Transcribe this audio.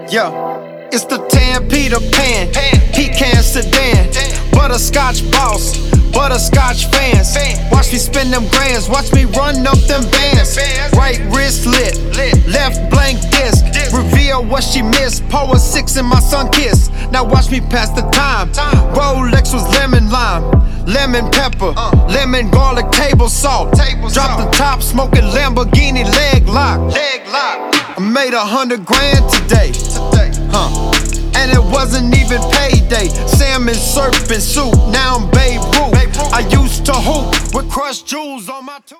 Yeah, it's the tan Peter Pan, pecan sedan, butterscotch boss, butterscotch fans. Watch me spin them grands, watch me run up them bands. Right wrist lit, left blank disc, reveal what she missed. Power 6 in my sun kiss. Now watch me pass the time. Rolex was lemon lime, lemon pepper, lemon garlic table salt. Drop the top, smoking Lamborghini leg lock. I made 100 grand today, and it wasn't even payday. Salmon serpent soup, now I'm Babe Ruth. I used to hoop with crushed jewels on my tooth.